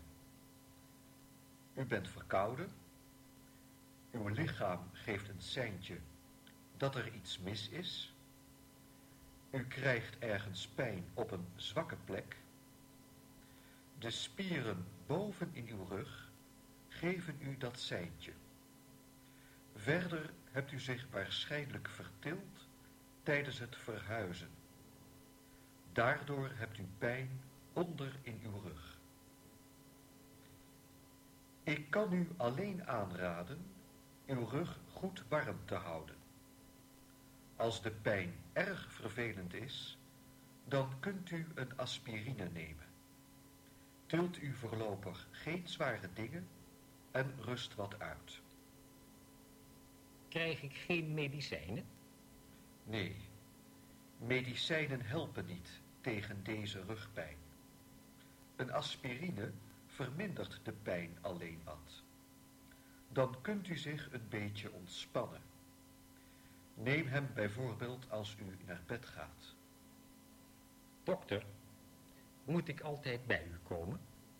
U bent verkouden. Uw lichaam geeft een seintje dat er iets mis is. U krijgt ergens pijn op een zwakke plek. De spieren boven in uw rug geven u dat seintje. Verder hebt u zich waarschijnlijk vertild tijdens het verhuizen. Daardoor hebt u pijn onder in uw rug. Ik kan u alleen aanraden uw rug goed warm te houden. Als de pijn erg vervelend is, dan kunt u een aspirine nemen. Tilt u voorlopig geen zware dingen en rust wat uit. Krijg ik geen medicijnen? Nee, medicijnen helpen niet tegen deze rugpijn. Een aspirine vermindert de pijn alleen wat. Dan kunt u zich een beetje ontspannen. Neem hem bijvoorbeeld als u naar bed gaat. Dokter, moet ik altijd bij u komen?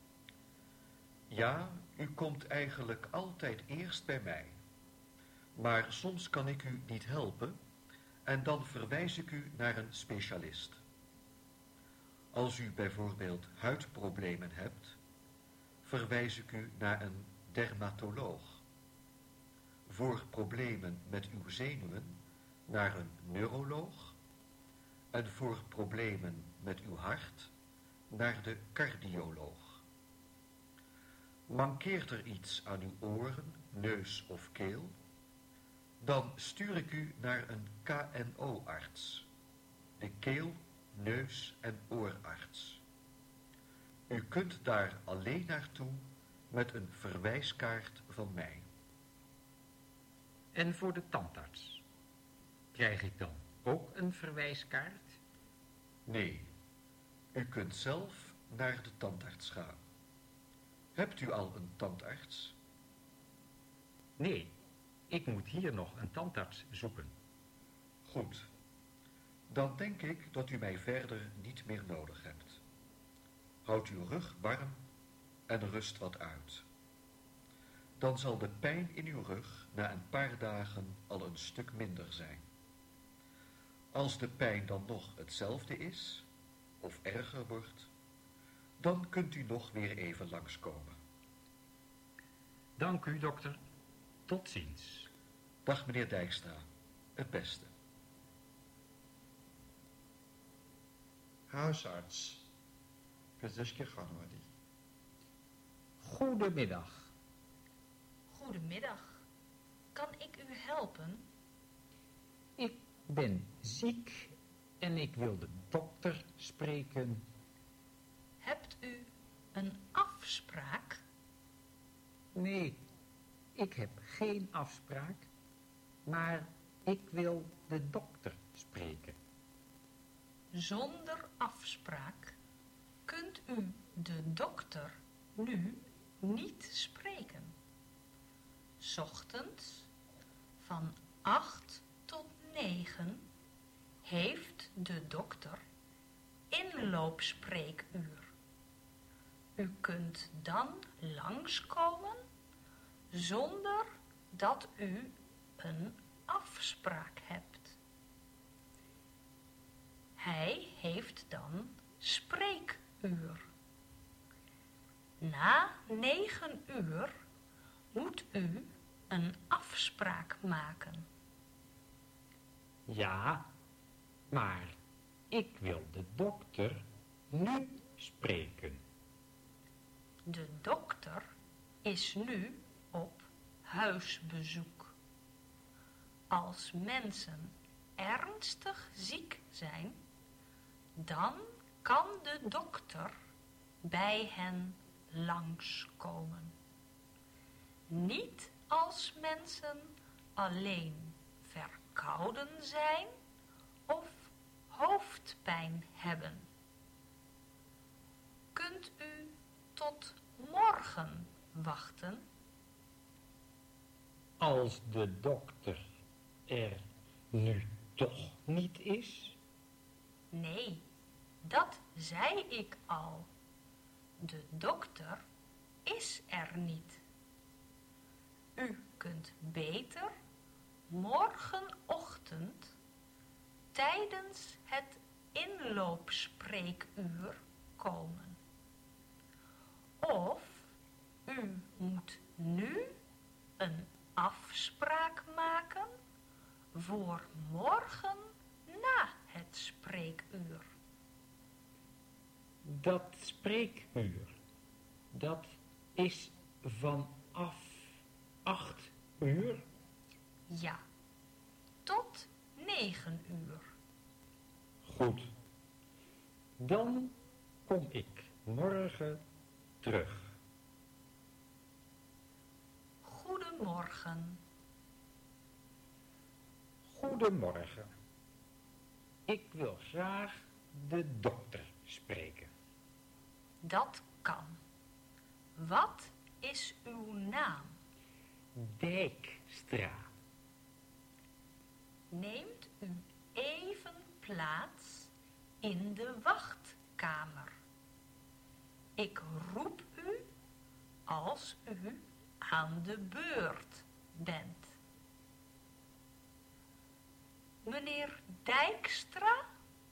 Ja, u komt eigenlijk altijd eerst bij mij. Maar soms kan ik u niet helpen en dan verwijs ik u naar een specialist. Als u bijvoorbeeld huidproblemen hebt, verwijs ik u naar een dermatoloog. Voor problemen met uw zenuwen naar een neuroloog en voor problemen met uw hart naar de cardioloog. Mankeert er iets aan uw oren, neus of keel, dan stuur ik u naar een K N O-arts, de keel-, neus- en oorarts. U kunt daar alleen naartoe met een verwijskaart van mij. En voor de tandarts? Krijg ik dan ook een verwijskaart? Nee, u kunt zelf naar de tandarts gaan. Hebt u al een tandarts? Nee, ik moet hier nog een tandarts zoeken. Goed. Dan denk ik dat u mij verder niet meer nodig hebt. Houd uw rug warm en rust wat uit. Dan zal de pijn in uw rug na een paar dagen al een stuk minder zijn. Als de pijn dan nog hetzelfde is, of erger wordt, dan kunt u nog weer even langskomen. Dank u, dokter. Tot ziens. Dag, meneer Dijkstra. Het beste. Huisarts. پزشک خانوادگی. Goedemiddag. Goedemiddag. Kan ik u helpen? Ik ben ziek en ik wil de dokter spreken. Hebt u een afspraak? Nee, ik heb geen afspraak, maar ik wil de dokter spreken. Zonder afspraak kunt u de dokter nu niet spreken. 's Ochtends van acht tot negen heeft de dokter inloopspreekuur. U kunt dan langskomen zonder dat u een afspraak hebt. Hij heeft dan spreekuur. Na negen uur moet u een afspraak maken. Ja, maar ik wil de dokter nu spreken. De dokter is nu op huisbezoek. Als mensen ernstig ziek zijn, dan kan de dokter bij hen langskomen. Niet als mensen alleen verkouden zijn of hoofdpijn hebben. Kunt u tot morgen wachten? Als de dokter er nu toch niet is? Nee, dat zei ik al. De dokter is er niet. U kunt beter morgenochtend tijdens het inloopspreekuur komen. Of u moet nu een afspraak maken voor morgen na het spreekuur. Dat spreekuur, dat is vanaf acht uur? Ja, tot negen uur. Goed. Dan kom ik morgen terug. Goedemorgen. Goedemorgen. Ik wil graag de dokter spreken. Dat kan. Wat is uw naam? Dijkstra. Neemt u even plaats in de wachtkamer. Ik roep u als u aan de beurt bent. Meneer Dijkstra?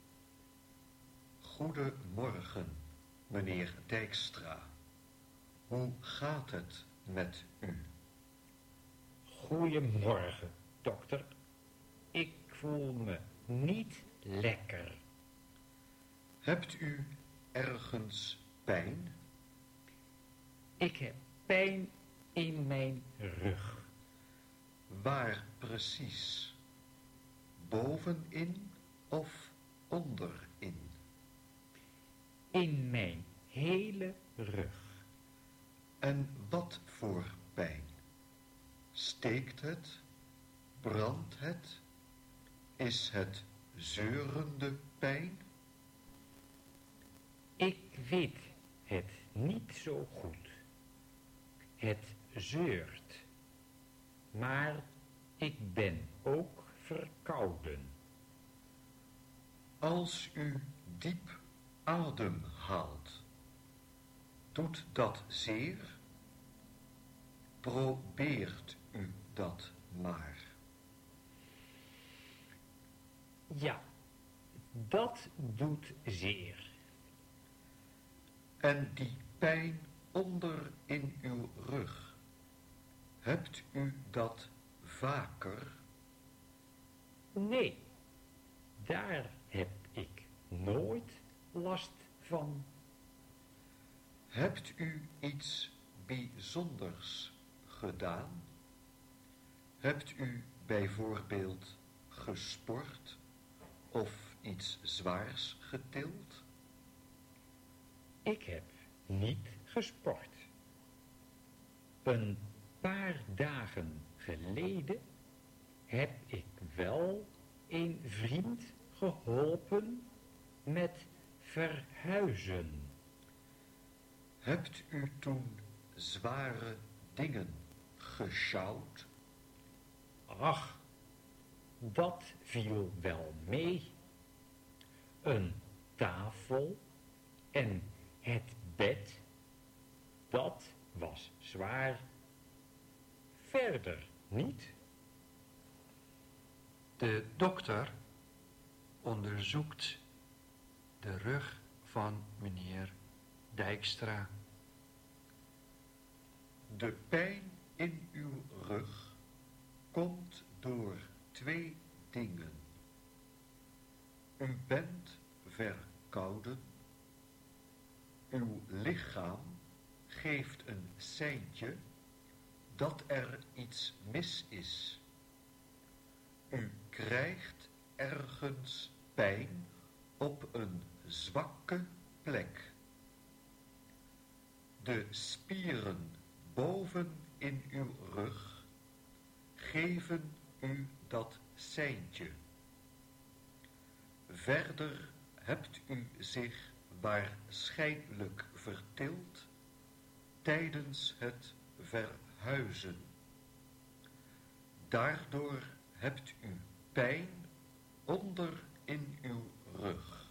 Goedemorgen, meneer Dijkstra. Hoe gaat het met u? Goedemorgen, dokter. Ik voel me niet lekker. Hebt u ergens pijn? Ik heb pijn in mijn rug. Waar precies? Bovenin of onderin? In mijn hele rug. En wat voor pijn? Steekt het? Brandt het? Is het zeurende pijn? Ik weet het niet zo goed. Het zeurt. Maar ik ben ook verkouden. Als u diep adem haalt, doet dat zeer? Probeert u dat maar. Ja, dat doet zeer. En die pijn onder in uw rug, hebt u dat vaker? Nee, daar heb ik nooit last van. Hebt u iets bijzonders gedaan? Hebt u bijvoorbeeld gesport of iets zwaars getild? Ik heb niet gesport. Een paar dagen geleden heb ik wel een vriend geholpen met verhuizen. Hebt u toen zware dingen gesjouwd? Ach, dat viel wel mee. Een tafel en het bed, dat was zwaar. Verder niet. De dokter onderzoekt de rug van meneer Dijkstra. De pijn in uw rug komt door twee dingen. U bent verkouden. Uw lichaam geeft een seintje dat er iets mis is. U krijgt ergens pijn op een zwakke plek. De spieren boven in uw rug geven u dat seintje. Verder hebt u zich waarschijnlijk vertild tijdens het verhuizen. Daardoor hebt u pijn onder in uw rug.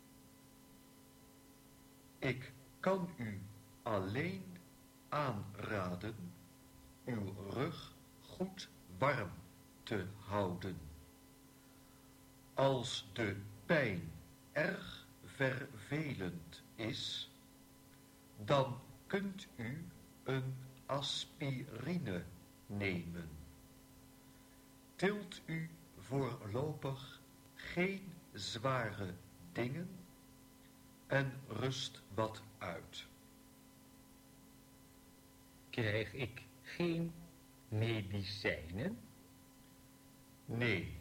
Ik kan u alleen aanraden uw rug goed warm te houden. Als de pijn erg vervelend is, dan kunt u een aspirine nemen. Tilt u voorlopig geen zware dingen en rust wat uit. Krijg ik geen medicijnen? Nee,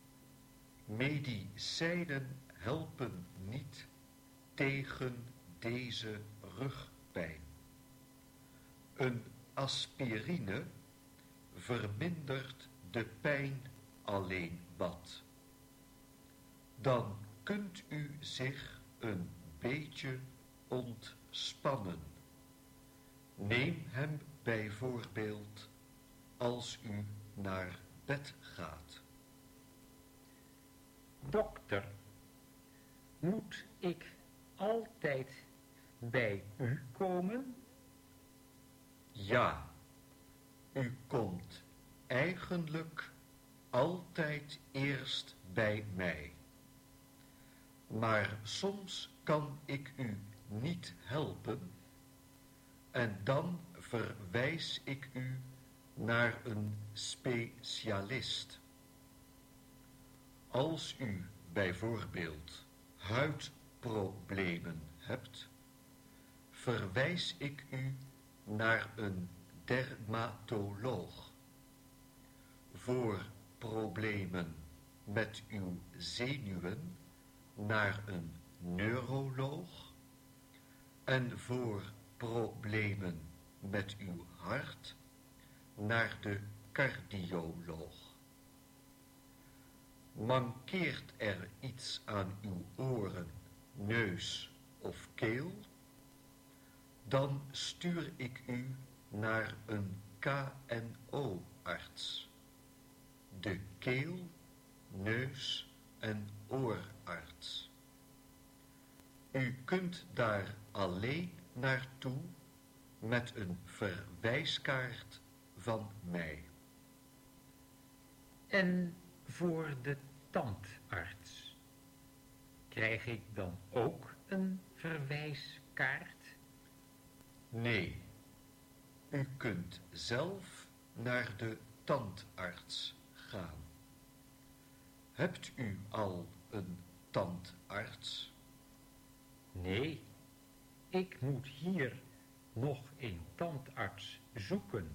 medicijnen helpen niet tegen deze rugpijn. Een aspirine vermindert de pijn alleen wat. Dan kunt u zich een beetje ontspannen. Neem hem bijvoorbeeld als u naar bed gaat. Dokter, moet ik altijd bij u komen? Ja, u komt eigenlijk altijd eerst bij mij. Maar soms kan ik u niet helpen en dan verwijs ik u naar een specialist. Als u bijvoorbeeld huidproblemen hebt, verwijs ik u naar een dermatoloog. Voor problemen met uw zenuwen naar een neuroloog en voor problemen met uw hart naar de cardioloog. Mankeert er iets aan uw oren, neus of keel? Dan stuur ik u naar een K N O-arts. De keel, neus en oorarts. U kunt daar alleen naartoe met een verwijskaart van mij. En voor de tandarts, krijg ik dan ook een verwijskaart? Nee, u kunt zelf naar de tandarts gaan. Hebt u al een tandarts? Nee, ik moet hier nog een tandarts zoeken.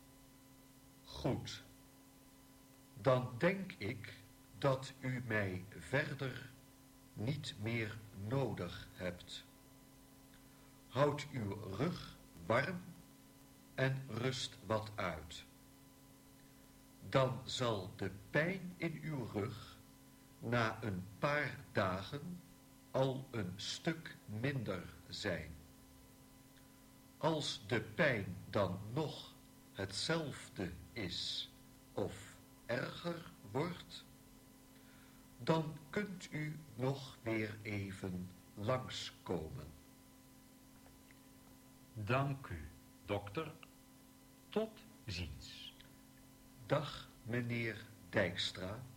Goed. Dan denk ik dat u mij verder niet meer nodig hebt. Houd uw rug warm en rust wat uit. Dan zal de pijn in uw rug na een paar dagen al een stuk minder zijn. Als de pijn dan nog hetzelfde is of erger wordt, dan kunt u nog weer even langskomen. Dank u, dokter. Tot ziens. Dag, meneer Dijkstra.